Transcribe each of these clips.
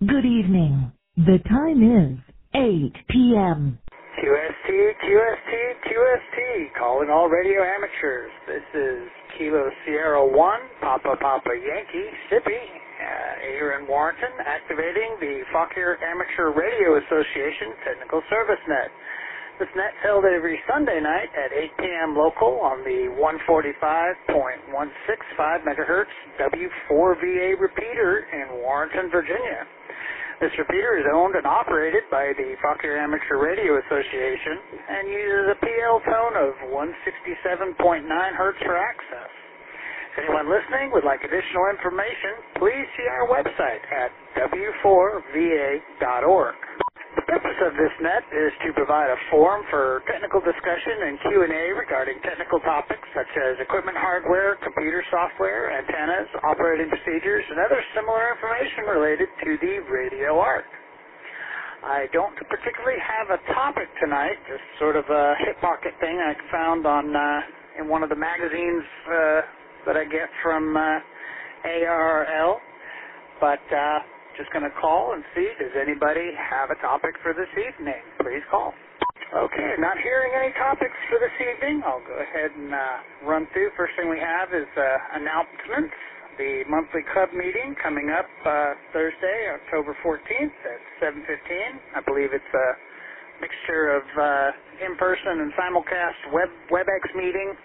Good evening. The time is 8 p.m. QST, QST, QST, calling all radio amateurs. This is Kilo Sierra 1, Papa Papa Yankee, Sippy, here in Warrenton, activating the Fauquier Amateur Radio Association Technical Service Net. This net's held every Sunday night at 8 p.m. local on the 145.165 megahertz W4VA repeater in Warrenton, Virginia. This repeater is owned and operated by the Fauquier Amateur Radio Association and uses a PL tone of 167.9 hertz for access. If anyone listening would like additional information, please see our website at w4va.org. The purpose of this net is to provide a forum for technical discussion and Q&A regarding technical topics such as equipment hardware, computer software, antennas, operating procedures, and other similar information related to the radio art. I don't particularly have a topic tonight, just sort of a hip pocket thing I found on in one of the magazines that I get from ARRL, but just going to call and see, does anybody have a topic for this evening? Please call. Okay, not hearing any topics for this evening. I'll go ahead and run through. First thing we have is announcements. The monthly club meeting coming up Thursday, October 14th at 7:15. I believe it's a mixture of in-person and simulcast WebEx meeting,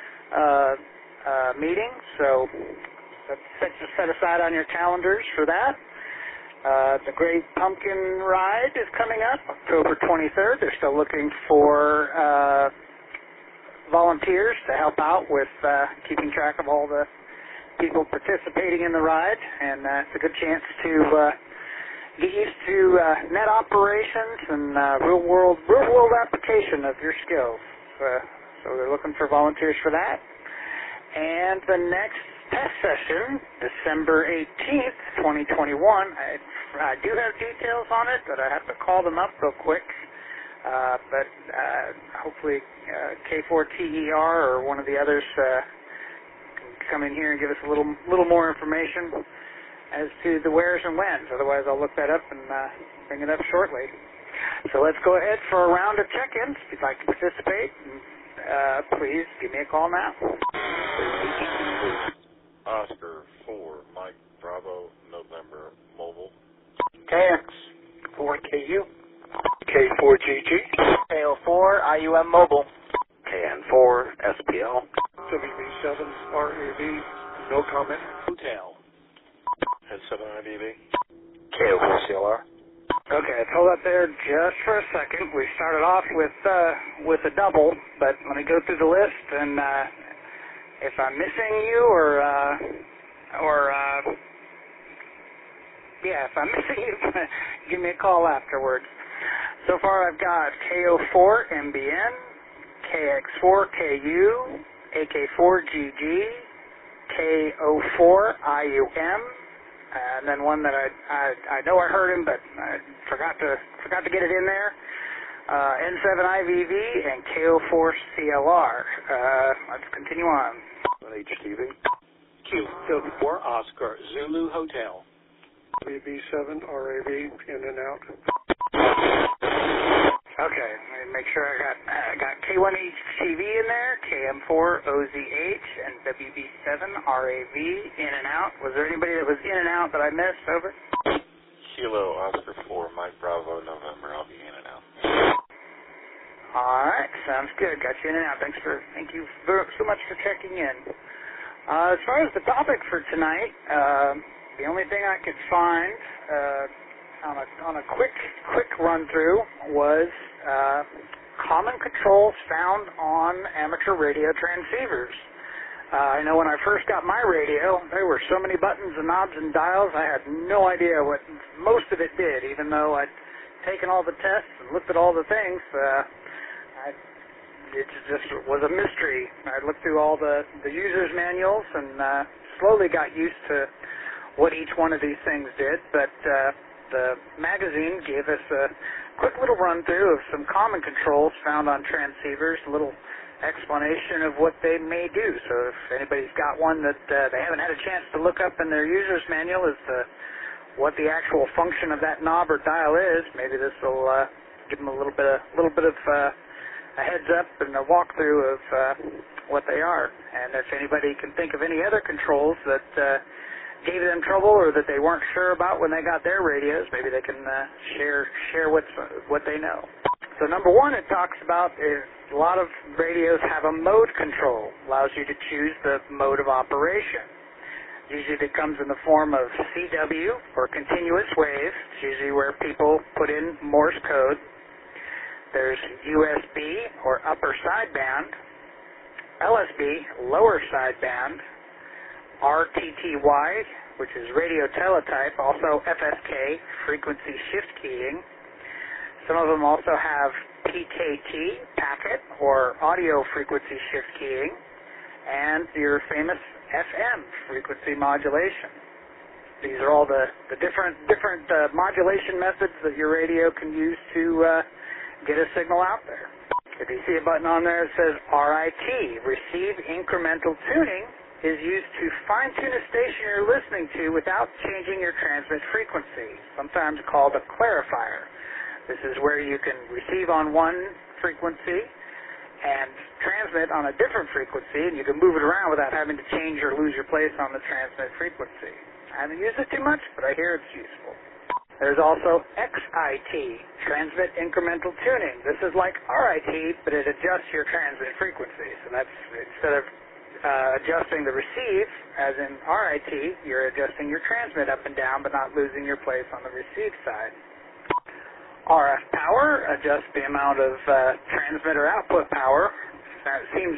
so set aside on your calendars for that. The Great Pumpkin Ride is coming up October 23rd. They're still looking for volunteers to help out with keeping track of all the people participating in the ride, and it's a good chance to get used to net operations and real world application of your skills. So they're looking for volunteers for that. And the next test session, December 18th, 2021. I do have details on it, but I have to call them up real quick. But hopefully K4TER or one of the others can come in here and give us a little more information as to the wheres and whens. Otherwise, I'll look that up and bring it up shortly. So let's go ahead for a round of check-ins. If you'd like to participate, please give me a call now. Oscar 4, Mike Bravo, November, mobile. KX4KU. K4GG. KO4 IUM mobile. KN4 SPL. WB7 RAV, no comment. Hotel. S7IBB. KO4 CLR. Okay, let's hold up there just for a second. We started off with a double, but let me go through the list, and if I'm missing you if I'm missing you, give me a call afterwards. So far I've got KO4 MBN, KX4KU, AK4GG, KO4 IUM, and then one that I know I heard him, but I forgot to get it in there. N7IVV and KO4 CLR. Let's continue on. HTV. Q4 Oscar Zulu Hotel. WB7 RAV in and out. Okay, let me make sure I got K1HTV in there, KM4 OZH, and WB7 RAV in and out. Was there anybody that was in and out that I missed? Over. Kilo Oscar 4, Mike Bravo, November. I'll be in and out. All right, sounds good. Got you in and out. Thank you so much for checking in. As far as the topic for tonight, the only thing I could find on a quick run through was common controls found on amateur radio transceivers. I know when I first got my radio, there were so many buttons and knobs and dials, I had no idea what most of it did, even though I'd taken all the tests and looked at all the things. It just was a mystery. I looked through all the user's manuals and slowly got used to what each one of these things did, but the magazine gave us a quick little run-through of some common controls found on transceivers, a little explanation of what they may do. So if anybody's got one that they haven't had a chance to look up in their user's manual as to what the actual function of that knob or dial is. Maybe this will give them a little bit of a heads up and a walkthrough of what they are. And if anybody can think of any other controls that gave them trouble or that they weren't sure about when they got their radios, maybe they can share what they know. So number one, it talks about is a lot of radios have a mode control, allows you to choose the mode of operation. Usually it comes in the form of CW or continuous wave. It's usually where people put in Morse code. There's USB or upper sideband, LSB, lower sideband, RTTY, which is radio teletype, also FSK, frequency shift keying. Some of them also have PKT, packet, or audio frequency shift keying, and your famous FM, frequency modulation. These are all the different modulation methods that your radio can use to get a signal out there. If you see a button on there that says RIT, Receive Incremental Tuning, is used to fine-tune a station you're listening to without changing your transmit frequency, sometimes called a clarifier. This is where you can receive on one frequency and transmit on a different frequency, and you can move it around without having to change or lose your place on the transmit frequency. I haven't used it too much, but I hear it's useful. There's also XIT, Transmit Incremental Tuning. This is like RIT, but it adjusts your transmit frequency. So that's, instead of adjusting the receive, as in RIT, you're adjusting your transmit up and down, but not losing your place on the receive side. RF power adjusts the amount of transmit or output power. That seems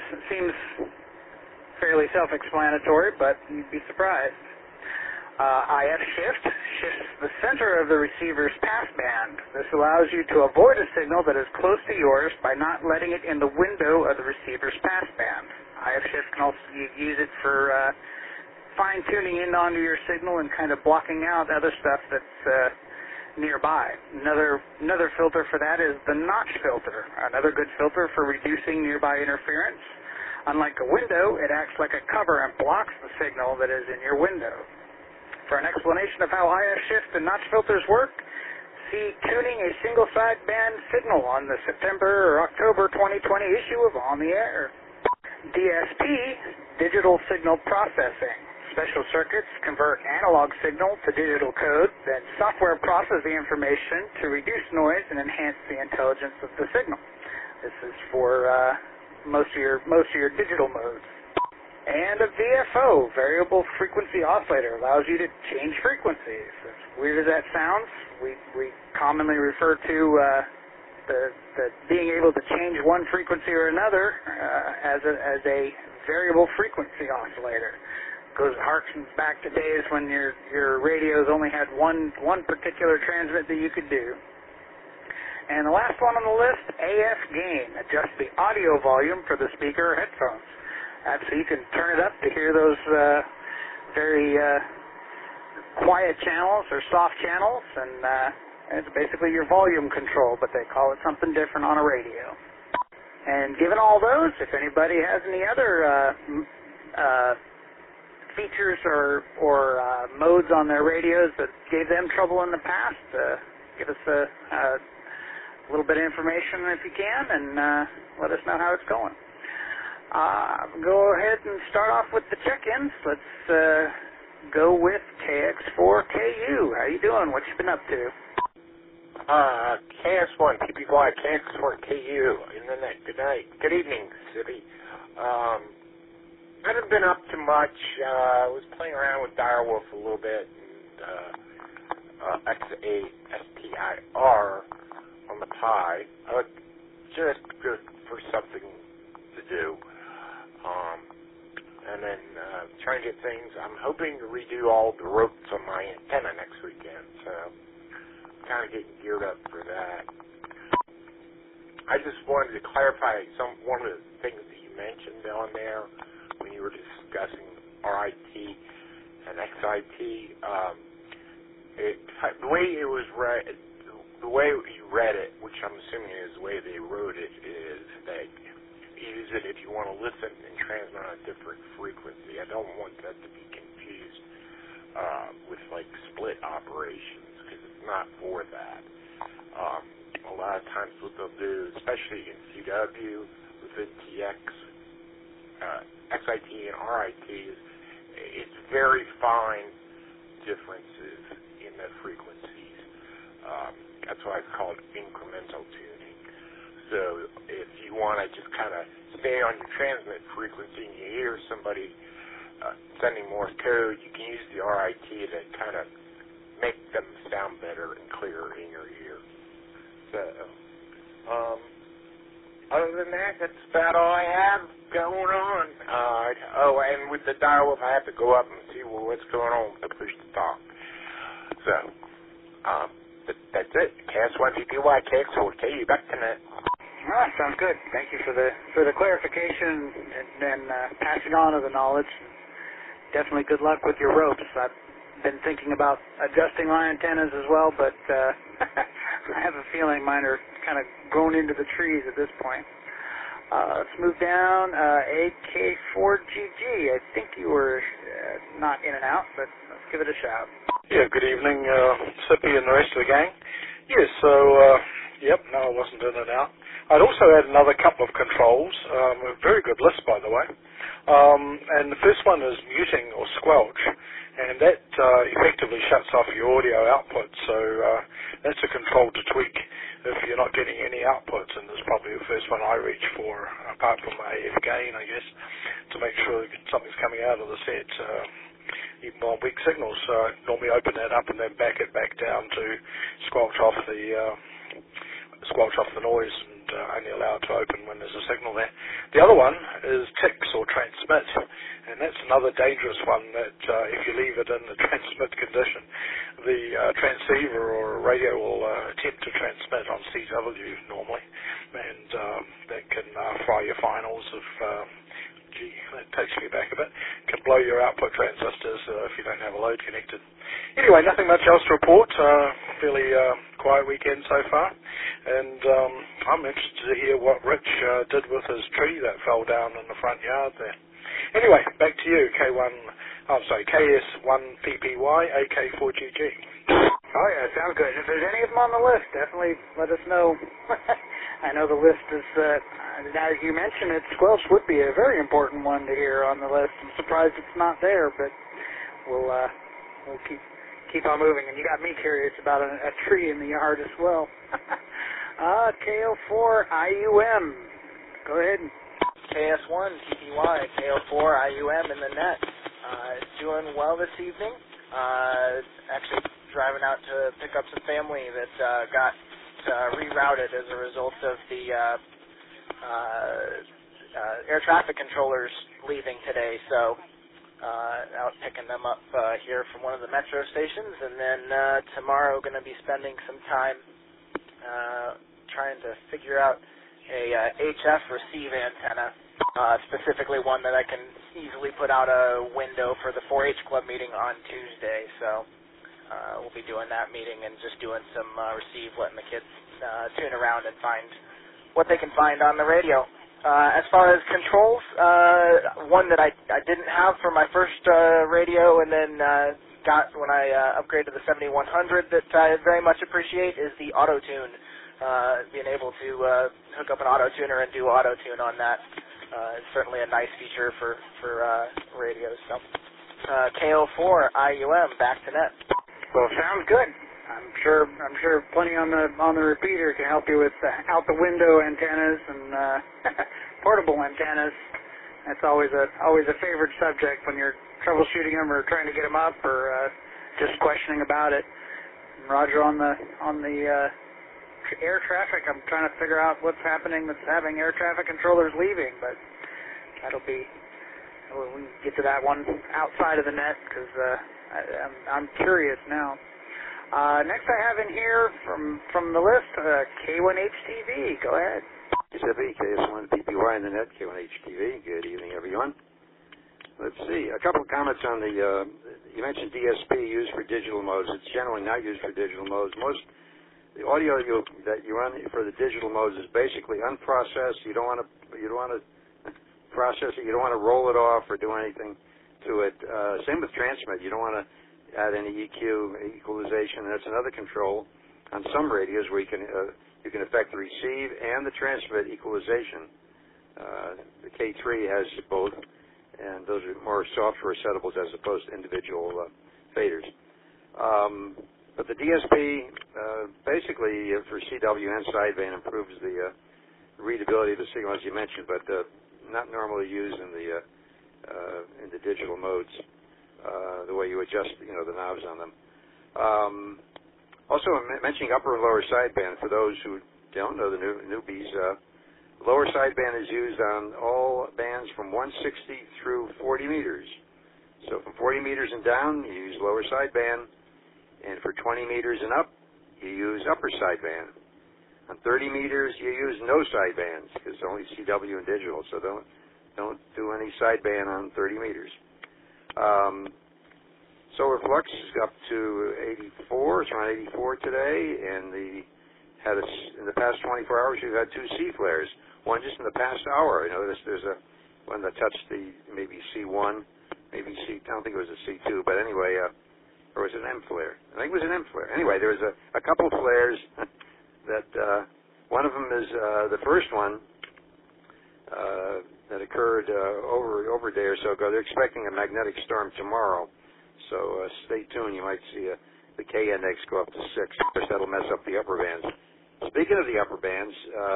fairly self-explanatory, but you'd be surprised. IF shift shifts the center of the receiver's passband. This allows you to avoid a signal that is close to yours by not letting it in the window of the receiver's passband. IF shift can also use it for fine-tuning in onto your signal and kind of blocking out other stuff that's nearby. Another filter for that is the notch filter, another good filter for reducing nearby interference. Unlike a window, it acts like a cover and blocks the signal that is in your window. For an explanation of how IF shift and notch filters work, see Tuning a Single Sideband Signal on the September or October 2020 issue of On the Air. DSP, Digital Signal Processing. Special circuits convert analog signal to digital code, then software processes the information to reduce noise and enhance the intelligence of the signal. This is for most of your digital modes. And a VFO, Variable Frequency Oscillator, allows you to change frequencies. As weird as that sounds, we commonly refer to the being able to change one frequency or another as a variable frequency oscillator. Harkens back to days when your radios only had one particular transmit that you could do. And the last one on the list, AF gain, adjusts the audio volume for the speaker or headphones. So you can turn it up to hear those very quiet channels or soft channels, and it's basically your volume control, but they call it something different on a radio. And given all those, if anybody has any other features or modes on their radios that gave them trouble in the past, give us a little bit of information if you can, and let us know how it's going. Go ahead and start off with the check-ins. Let's go with KX4KU. How you doing? What you been up to? KX1, TP5, KX4KU. Internet. Good night. Good evening, City. I haven't been up to much. I was playing around with Direwolf a little bit, and XASTIR on the Pi. Just good for something to do. And then trying to get things. I'm hoping to redo all the ropes on my antenna next weekend, so I'm kind of getting geared up for that. I just wanted to clarify one of the things that you mentioned down there when you were discussing RIT and XIT. The way it was read, the way you read it, which I'm assuming is the way they wrote it, is that use it if you want to listen and transmit on a different frequency. I don't want that to be confused. with like split operations, because it's not for that. A lot of times what they'll do, especially in CW, within TX, XIT and RIT, is it's very fine differences in the frequencies. That's why it's called incremental tuning. So if you want to just kind of stay on your transmit frequency and you hear somebody sending Morse code, you can use the RIT to kind of make them sound better and clearer in your ear. So, other than that, that's about all I have going on. And with the dial-up, I have to go up and see what's going on with the push-to-talk. So, that's it. KS1PPY, KX4K, back to net. All right, sounds good. Thank you for the clarification and passing on of the knowledge. Definitely good luck with your ropes. I've been thinking about adjusting my antennas as well, but I have a feeling mine are kind of grown into the trees at this point. Let's move down. AK4GG. I think you were not in and out, but let's give it a shout. Yeah, good evening, Sippy and the rest of the gang. Yes, so, no, I wasn't in and out. I'd also add another couple of controls, a very good list, by the way. And the first one is muting or squelch, and that effectively shuts off your audio output, so that's a control to tweak if you're not getting any outputs, and that's probably the first one I reach for, apart from AF gain, I guess, to make sure that something's coming out of the set, even on weak signals. So I normally open that up and then back it back down to squelch off the noise, and only allow it to open when there's a signal there. The other one is ticks or transmit, and that's another dangerous one that if you leave it in the transmit condition, the transceiver or radio will attempt to transmit on CW normally, and that can fry your finals if, that takes me back a bit, can blow your output transistors if you don't have a load connected. Anyway, nothing much else to report. Fairly quiet weekend so far, and I'm interested to hear what Rich did with his tree that fell down in the front yard there. Anyway, back to you, KS1PPY, AK4GG. Oh yeah, sounds good. If there's any of them on the list, definitely let us know. I know the list is, as you mentioned it, squelch would be a very important one to hear on the list. I'm surprised it's not there, but we'll keep on moving. And you got me curious about a tree in the yard as well. KO4 IUM. Go ahead. KS1 PPY, KO4 IUM in the net. Doing well this evening. Actually driving out to pick up some family that got rerouted as a result of the air traffic controllers leaving today. So out picking them up here from one of the metro stations, and then tomorrow going to be spending some time trying to figure out a HF receive antenna, specifically one that I can easily put out a window for the 4-H club meeting on Tuesday. So we'll be doing that meeting and just doing some receive, letting the kids tune around and find what they can find on the radio. As far as controls, one that I didn't have for my first radio and then got when I upgraded to the 7100 that I very much appreciate is the auto-tune. Being able to hook up an auto-tuner and do auto-tune on that is certainly a nice feature for radios. So, KO4 IUM, back to net. Well, sounds good. I'm sure plenty on the repeater can help you with out the window antennas and portable antennas. That's always a favorite subject when you're troubleshooting them or trying to get them up or just questioning about it. And Roger, on the air traffic, I'm trying to figure out what's happening that's having air traffic controllers leaving, but we'll get to that one outside of the net because I'm curious now. Next I have in here from the list, K1HTV. Go ahead. Mississippi, KS1PPY in the net, K1HTV. Good evening, everyone. Let's see, a couple of comments on the, you mentioned DSP used for digital modes. It's generally not used for digital modes. The audio that you run for the digital modes is basically unprocessed. You don't want to process it. You don't want to roll it off or do anything to it. Same with transmit. You don't want to add any EQ, equalization. That's another control on some radios where you can affect the receive and the transmit equalization. The K3 has both, and those are more software settables as opposed to individual faders. But the DSP, basically for CW and sideband, improves the readability of the signal, as you mentioned, but not normally used in the digital modes. The way you adjust, the knobs on them. Also, mentioning upper and lower sideband, for those who don't know, the newbies, lower sideband is used on all bands from 160 through 40 meters. So from 40 meters and down, you use lower sideband, and for 20 meters and up, you use upper sideband. On 30 meters, you use no sidebands, because it's only CW and digital, so don't do any sideband on 30 meters. Solar flux is up to 84. It's around 84 today, and in the past 24 hours, we've had 2 C flares. One just in the past hour. I noticed there's one that touched maybe C1, maybe C. I don't think it was a C2, but anyway, or was it an M flare? I think it was an M flare. Anyway, there was a couple flares that one of them is the first one that occurred over a day or so ago. They're expecting a magnetic storm tomorrow. So stay tuned. You might see the K index go up to 6. Of course, that'll mess up the upper bands. Speaking of the upper bands,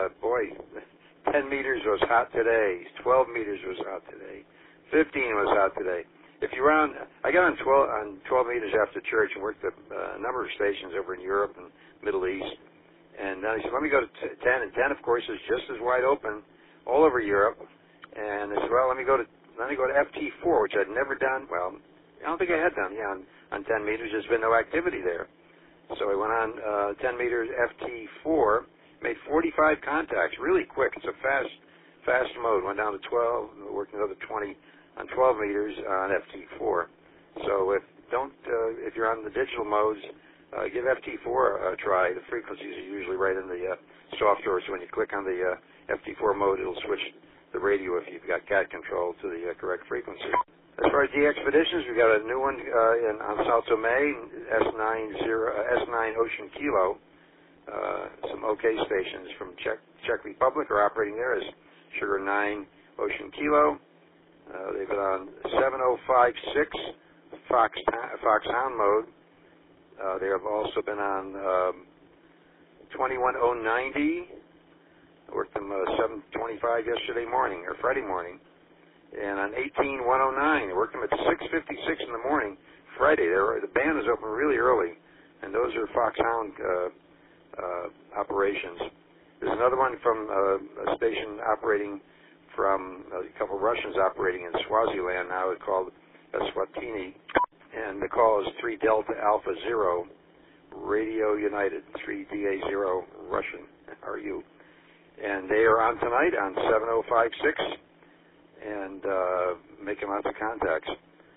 10 meters was hot today. 12 meters was hot today. 15 was hot today. If you run, I got on 12 meters after church and worked at a number of stations over in Europe and Middle East. And then I said, let me go to 10. And 10, of course, is just as wide open all over Europe. And I said, well, let me go to FT4, which I'd never done. Well, I don't think I had done. Yeah, on 10 meters, there's been no activity there. So I went on 10 meters FT4, made 45 contacts really quick. It's a fast mode. Went down to 12, worked another 20 on 12 meters on FT4. So if you're on the digital modes, give FT4 a try. The frequencies are usually right in the software, so when you click on the FT4 mode, it'll switch the radio if you've got CAT control to the correct frequency. As far as the expeditions, we've got a new one on Sao Tome, S9 Ocean Kilo. Some OK stations from Czech Republic are operating there as Sugar 9 Ocean Kilo. They've been on 7056 Foxhound mode. They have also been on 21090. I worked them 7:25 yesterday morning, or Friday morning. And on 18109, I worked them at 6:56 in the morning, Friday. The band is open really early, and those are Foxhound operations. There's another one from a station operating from a couple of Russians operating in Swaziland now. It's called Eswatini, and the call is 3 Delta Alpha 0, Radio United, 3DA0 Russian, RU. And they are on tonight on 7056. And making lots of contacts.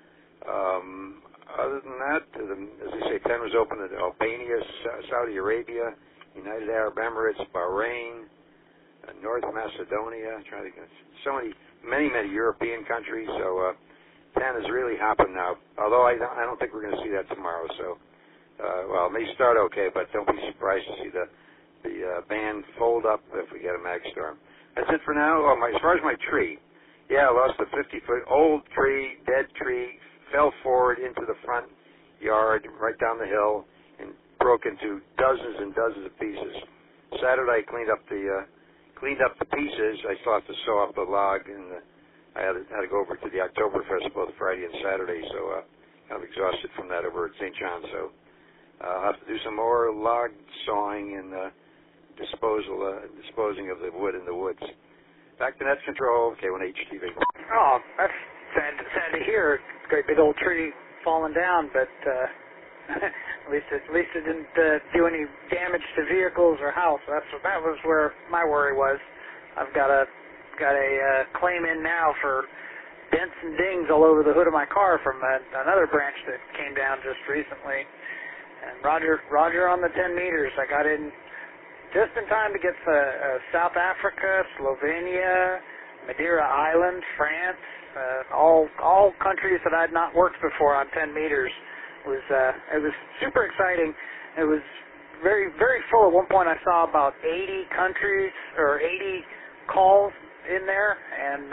Other than that, as I say, 10 was open in Albania, Saudi Arabia, United Arab Emirates, Bahrain, North Macedonia. Trying to get many European countries. So 10 is really hopping now. Although I don't think we're going to see that tomorrow. So well, it may start okay, but don't be surprised to see the band fold up if we get a mag storm. That's it for now. As far as my tree. Yeah, I lost a 50-foot old tree, dead tree, fell forward into the front yard, right down the hill, and broke into dozens and dozens of pieces. Saturday, I cleaned up the pieces. I still have to sew up the log, and I had to go over to the Oktoberfest both Friday and Saturday, so kind of exhausted from that over at St. John. So I'll have to do some more log sawing and disposing of the wood in the woods. Back to Net Control, K1HTV. Oh, that's sad to hear. Great big old tree falling down, but at least it didn't do any damage to vehicles or house. That was where my worry was. I've got a claim in now for dents and dings all over the hood of my car from another branch that came down just recently. And Roger on the 10 meters. I got in just in time to get South Africa, Slovenia, Madeira Island, France, all countries that I'd not worked before on 10 meters. It was super exciting. It was very, very full. At one point I saw about 80 countries or 80 calls in there, and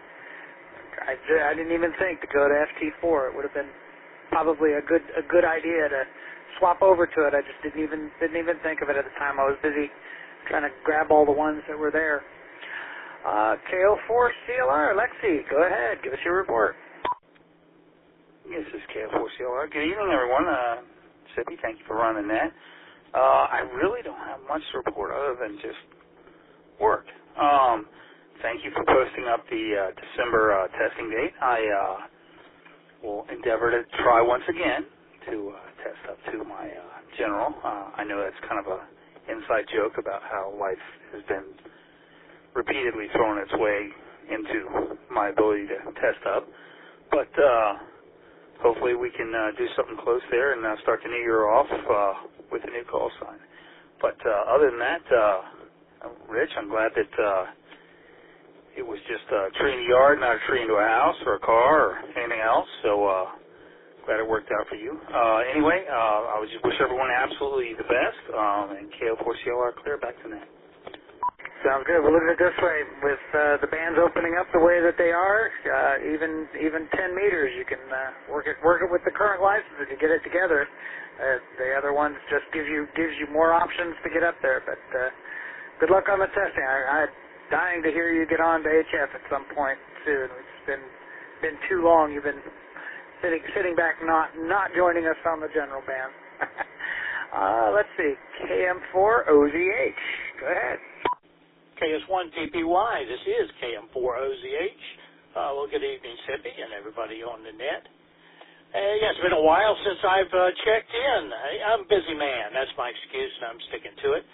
I didn't even think to go to FT4. It would have been probably a good idea to swap over to it. I just didn't even think of it at the time. I was busy trying to grab all the ones that were there. KO4CLR, Lexi, go ahead, give us your report. This is KO4CLR. Good evening, everyone. Sippy, thank you for running that. I really don't have much to report other than just work. Thank you for posting up the December testing date. I will endeavor to try once again to test up to my general. I know that's kind of a inside joke about how life has been repeatedly thrown its way into my ability to test up. But hopefully we can do something close there and start the new year off with a new call sign. But other than that, Rich, I'm glad that it was just a tree in the yard, not a tree into a house or a car or anything else. So glad it worked out for you. Anyway, I would just wish everyone absolutely the best. And KO4CLR clear, back to net. Sounds good. We'll look at it this way. With the bands opening up the way that they are, even 10 meters, you can work it with the current license to get it together. The other ones just gives you more options to get up there. But good luck on the testing. I'm dying to hear you get on to HF at some point soon. It's been too long. You've been sitting back, not joining us on the general band. Let's see. KM4OZH. Go ahead. KS1TPY, this is KM4OZH. Well, good evening, Sippy, and everybody on the net. Yeah, it's been a while since I've checked in. I'm a busy man. That's my excuse, and I'm sticking to it.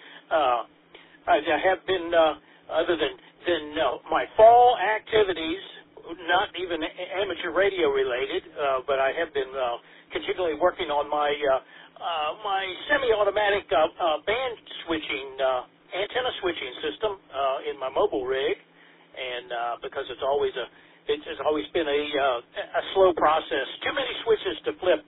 I have been, other than my fall activities, not even amateur radio related, but I have been continually working on my my semi-automatic band switching antenna switching system in my mobile rig, and because it's always been a slow process. Too many switches to flip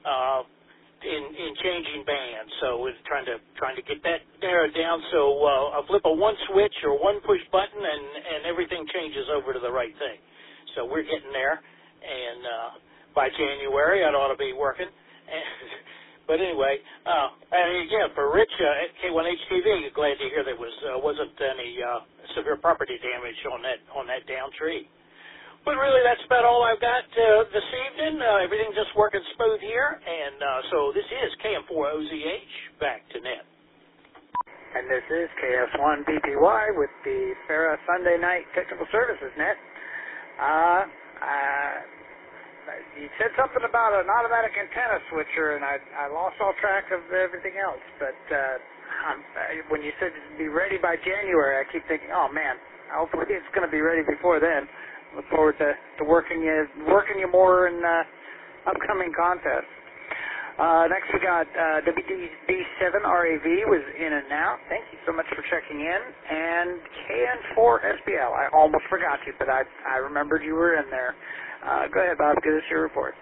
in changing bands, so it's trying to get that narrowed down. So I flip a one switch or one push button, and everything changes over to the right thing. So we're getting there, and by January, it ought to be working. But anyway, and again, for Rich at K1HTV, glad to hear there wasn't any severe property damage on that down tree. But really, that's about all I've got this evening. Everything just working smooth here, and so this is KM4OZH, back to net. And this is KS1PPY with the Farah Sunday Night Technical Services net. You said something about an automatic antenna switcher, and I lost all track of everything else. But when you said it'd be ready by January, I keep thinking, oh man, hopefully it's going to be ready before then. Look forward to working you more in upcoming contests. Next we got WD7RAV was in and out. Thank you so much for checking in. And KN4SPL. I almost forgot you, but I remembered you were in there. Go ahead, Bob. Give us your report.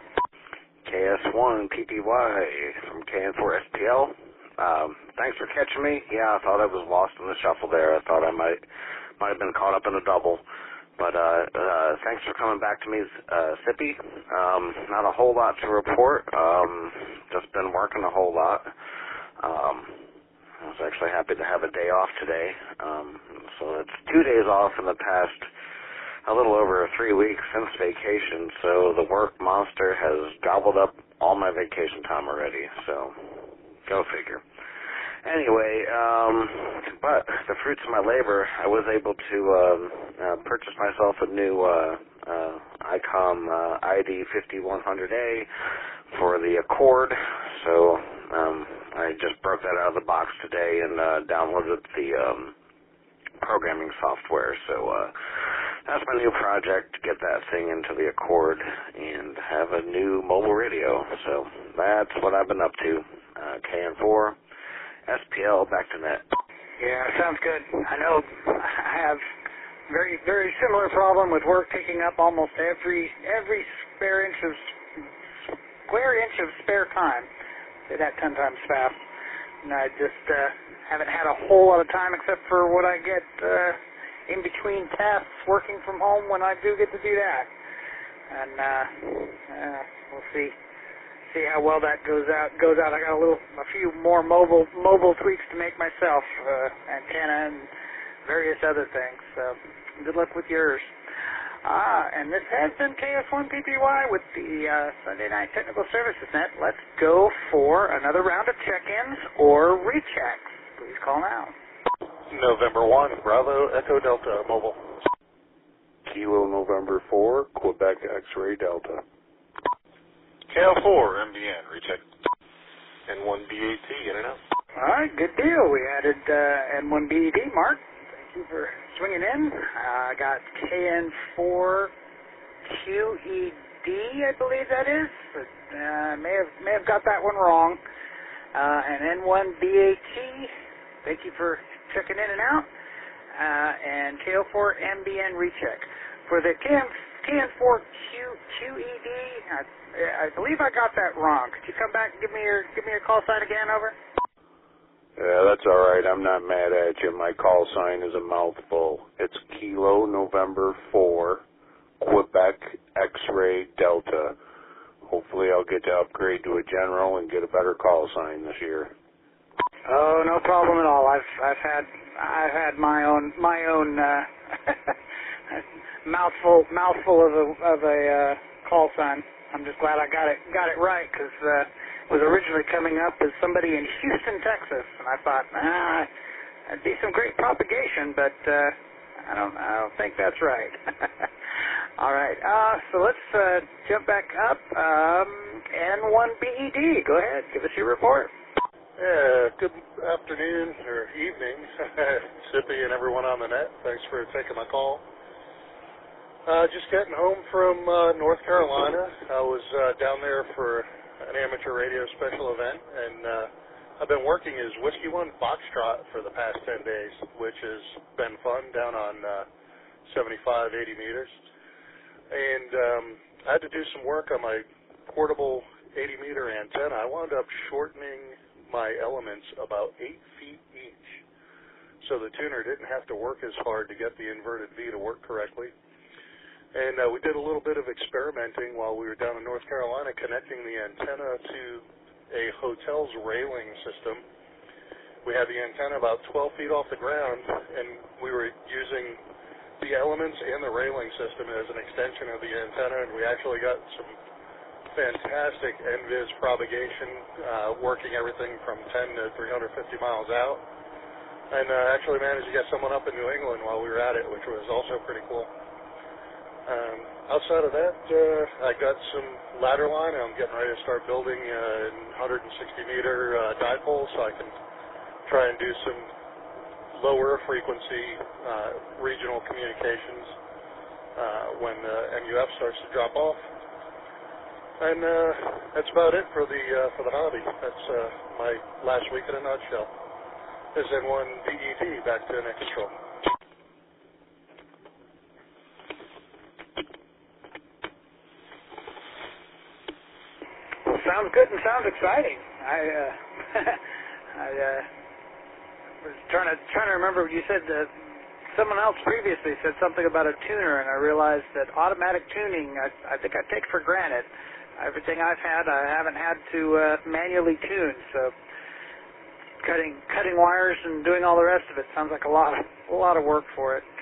KS1PPY from KN4SPL. Thanks for catching me. Yeah, I thought I was lost in the shuffle there. I thought I might have been caught up in a double. But thanks for coming back to me, Sippy. Not a whole lot to report. Just been working a whole lot. I was actually happy to have a day off today. So it's 2 days off in the past a little over 3 weeks since vacation. So the work monster has gobbled up all my vacation time already. So go figure. Anyway, but the fruits of my labor, I was able to purchase myself a new ICOM ID 5100A for the Accord. So I just broke that out of the box today and downloaded the programming software. So that's my new project, to get that thing into the Accord and have a new mobile radio. So that's what I've been up to. KN4 SPL, back to net. Yeah, sounds good. I know I have very, very similar problem with work taking up almost every spare inch of square inch of spare time. Say that 10 times fast. And I just haven't had a whole lot of time except for what I get in between tasks working from home when I do get to do that. And we'll see how well that goes out. I got a few more mobile tweaks to make myself, antenna and various other things. So good luck with yours. And this has been KS1PPY with the Sunday Night Technical Services Net. Let's go for another round of check-ins or rechecks. Please call now. November 1, Bravo Echo Delta Mobile. Kilo November 4, Quebec X-Ray Delta. KL4 MBN, recheck. N1BAT, in and out. All right, good deal. We added N1BAT, Mark. Thank you for swinging in. I got KN4QED, I believe that is. But, may have got that one wrong. And N1BAT, thank you for checking in and out. And KL4 MBN recheck. For the KN4QED, I believe I got that wrong. Could you come back and give me your call sign again, over? Yeah, that's all right. I'm not mad at you. My call sign is a mouthful. It's Kilo November 4, Quebec X-Ray Delta. Hopefully I'll get to upgrade to a general and get a better call sign this year. Oh, no problem at all. I've had my own mouthful of a call sign. I'm just glad I got it right, because it was originally coming up as somebody in Houston, Texas, and I thought, that'd be some great propagation, but I don't think that's right. All right, so let's jump back up. N1BED, go ahead, give us your report. Yeah, good afternoon or evening, Sippy and everyone on the net. Thanks for taking my call. Just getting home from North Carolina. I was down there for an amateur radio special event, and I've been working as Whiskey 1 Foxtrot for the past 10 days, which has been fun down on 75, 80 meters. And I had to do some work on my portable 80-meter antenna. I wound up shortening my elements about 8 feet each, so the tuner didn't have to work as hard to get the inverted V to work correctly. And we did a little bit of experimenting while we were down in North Carolina, connecting the antenna to a hotel's railing system. We had the antenna about 12 feet off the ground, and we were using the elements and the railing system as an extension of the antenna, and we actually got some fantastic NVIS propagation, working everything from 10 to 350 miles out, and actually managed to get someone up in New England while we were at it, which was also pretty cool. Outside of that, I got some ladder line. I'm getting ready to start building a 160-meter dipole, so I can try and do some lower frequency regional communications when the MUF starts to drop off. And that's about it for the hobby. That's my last week in a nutshell. This is N1BED, back to net control. Well, sounds good and sounds exciting. I was trying to remember. You said someone else previously said something about a tuner, and I realized that automatic tuning, I think I take for granted. Everything I've had, I haven't had to manually tune. So cutting wires and doing all the rest of it sounds like a lot of work for it.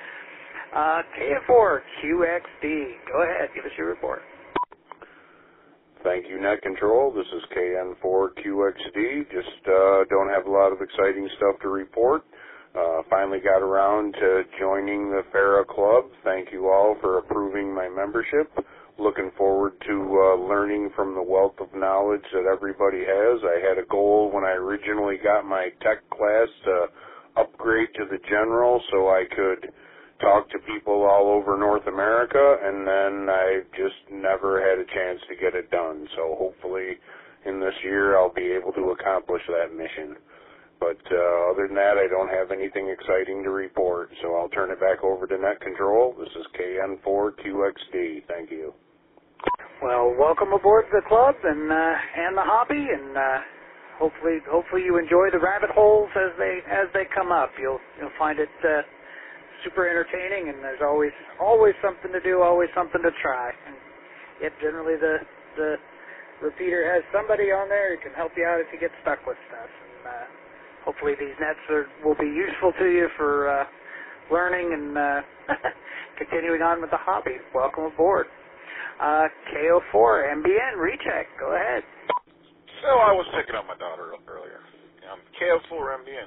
KN4QXD, go ahead, give us your report. Thank you, Net Control. This is KN4QXD. Just don't have a lot of exciting stuff to report. Finally got around to joining the FARA Club. Thank you all for approving my membership. Looking forward to learning from the wealth of knowledge that everybody has. I had a goal when I originally got my tech class to upgrade to the general so I could talk to people all over North America, and then I just never had a chance to get it done. So hopefully in this year I'll be able to accomplish that mission. But other than that, I don't have anything exciting to report, so I'll turn it back over to Net Control. This is KN4QXD. Thank you. Well, welcome aboard the club and the hobby, and hopefully you enjoy the rabbit holes as they come up. You'll find it super entertaining, and there's always something to do, always something to try. And yet generally the repeater has somebody on there who can help you out if you get stuck with stuff. And hopefully these nets will be useful to you for learning and continuing on with the hobby. Welcome aboard. KO4 MBN recheck. Go ahead. So I was picking up my daughter earlier. KO4 MBN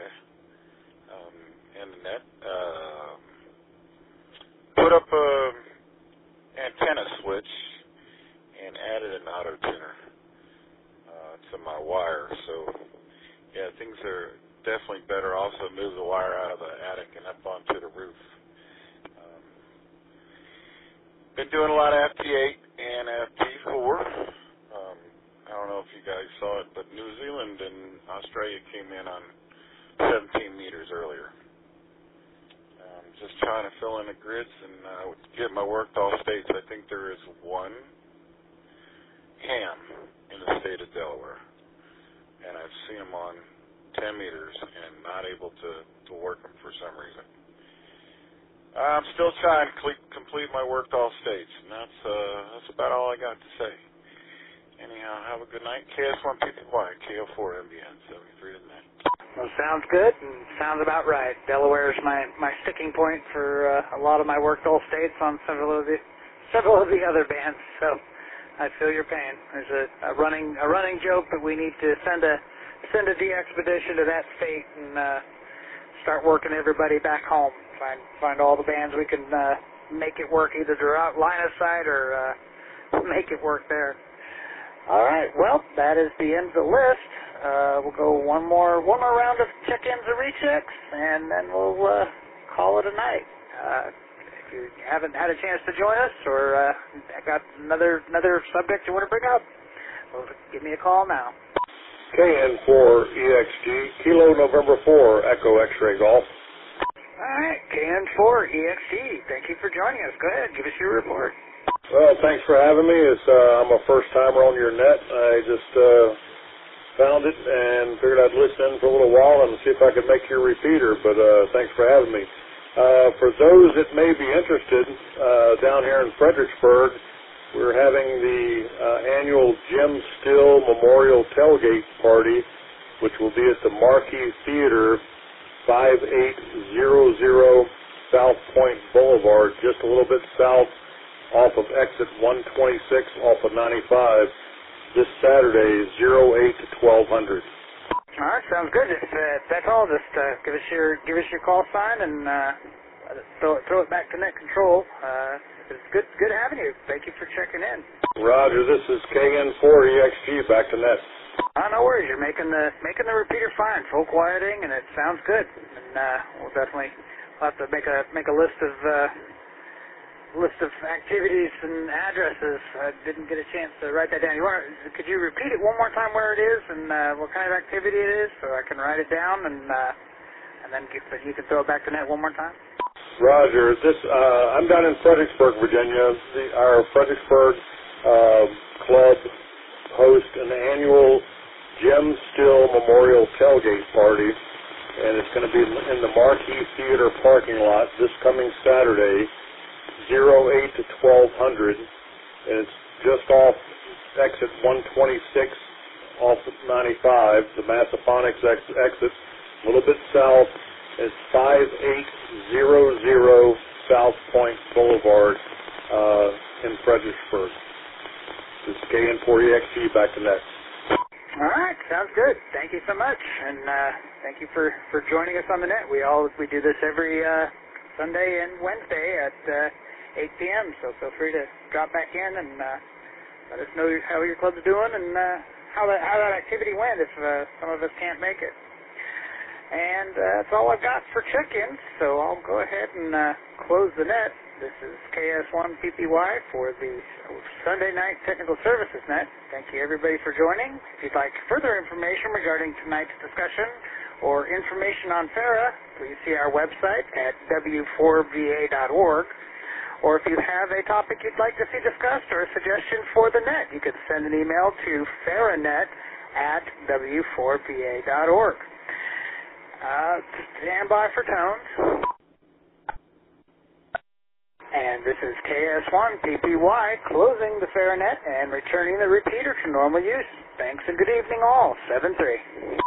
in the net. Put up a antenna switch and added an auto tuner to my wire. So yeah, things are definitely better. Also moved the wire out of the attic and up onto the roof. Been doing a lot of FT8 and FT4. I don't know if you guys saw it, but New Zealand and Australia came in on 17 meters earlier. Just trying to fill in the grids and get my worked all states. I think there is one ham in the state of Delaware, and I've seen them on 10 meters and not able to work them for some reason. I'm still trying to complete my worked all states, and that's about all I got to say. Anyhow, have a good night. KS1PPY, KO4 MBN 73 tonight. Well, sounds good and sounds about right. Delaware is my sticking point for a lot of my worked all states on several of the other bands. So I feel your pain. There's a running joke that we need to send a de-expedition to that state and start working everybody back home. Find all the bands we can make it work either throughout line of sight or make it work there. All right, well, that is the end of the list. We'll go one more round of check-ins and rechecks, and then we'll call it a night. If you haven't had a chance to join us or got another subject you want to bring up, well, give me a call now. KN4EXG, Kilo November 4, Echo X-Ray Golf. All right, KN4EXG, thank you for joining us. Go ahead, give us your report. Well, thanks for having me. I'm a first-timer on your net. I just found it and figured I'd listen in for a little while and see if I could make your repeater, but thanks for having me. For those that may be interested, down here in Fredericksburg, we're having the annual Jim Still Memorial Tailgate Party, which will be at the Marquee Theater, 5800 South Point Boulevard, just a little bit south off of exit 126 off of 95, this Saturday, 08 to 1200. All right, sounds good. If that's all, just give us your call sign and throw it back to net control. It's good having you. Thank you for checking in. Roger, this is KN4EXG back to net. No worries. You're making the repeater fine. Full quieting, and it sounds good. And we'll definitely have to make a list of activities and addresses. I didn't get a chance to write that down. Could you repeat it one more time where it is and what kind of activity it is, so I can write it down and then you can throw it back to net one more time? Roger. I'm down in Fredericksburg, Virginia. Our Fredericksburg club hosts an annual Jim Still Memorial Tailgate Party, and it's going to be in the Marquee Theater parking lot this coming Saturday, 08 to 1200, and it's just off exit 126 off of 95, the Massaphonics exit, a little bit south. It's 5800 South Point Boulevard in Fredericksburg. This is KN4EXG back to net. All right, sounds good. Thank you so much, and thank you for joining us on the net. We do this every Sunday and Wednesday at 8 p.m. So feel free to drop back in and let us know how your club's doing and how that activity went if some of us can't make it. And that's all I've got for check-ins, so I'll go ahead and close the net. This is KS1PPY for the Sunday Night Technical Services Net. Thank you, everybody, for joining. If you'd like further information regarding tonight's discussion or information on FARA, please see our website at w4va.org Or if you have a topic you'd like to see discussed or a suggestion for the net, you can send an email to faranet@w4pa.org. Stand by for tones. And this is KS1PPY closing the Faranet and returning the repeater to normal use. Thanks and good evening all. 7-3.